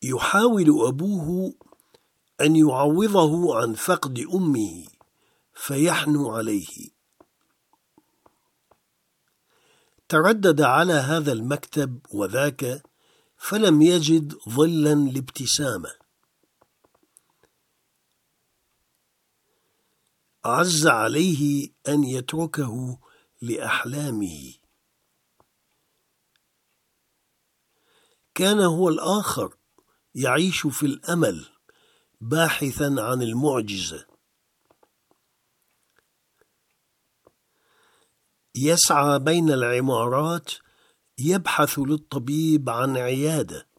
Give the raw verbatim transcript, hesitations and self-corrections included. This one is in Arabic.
يحاول أبوه أن يعوضه عن فقد أمه فيحنو عليه. تردد على هذا المكتب وذاك فلم يجد ظلا لابتسامة. عز عليه أن يتركه لأحلامه. كان هو الآخر يعيش في الأمل باحثا عن المعجزة، يسعى بين العمارات يبحث للطبيب عن عيادة،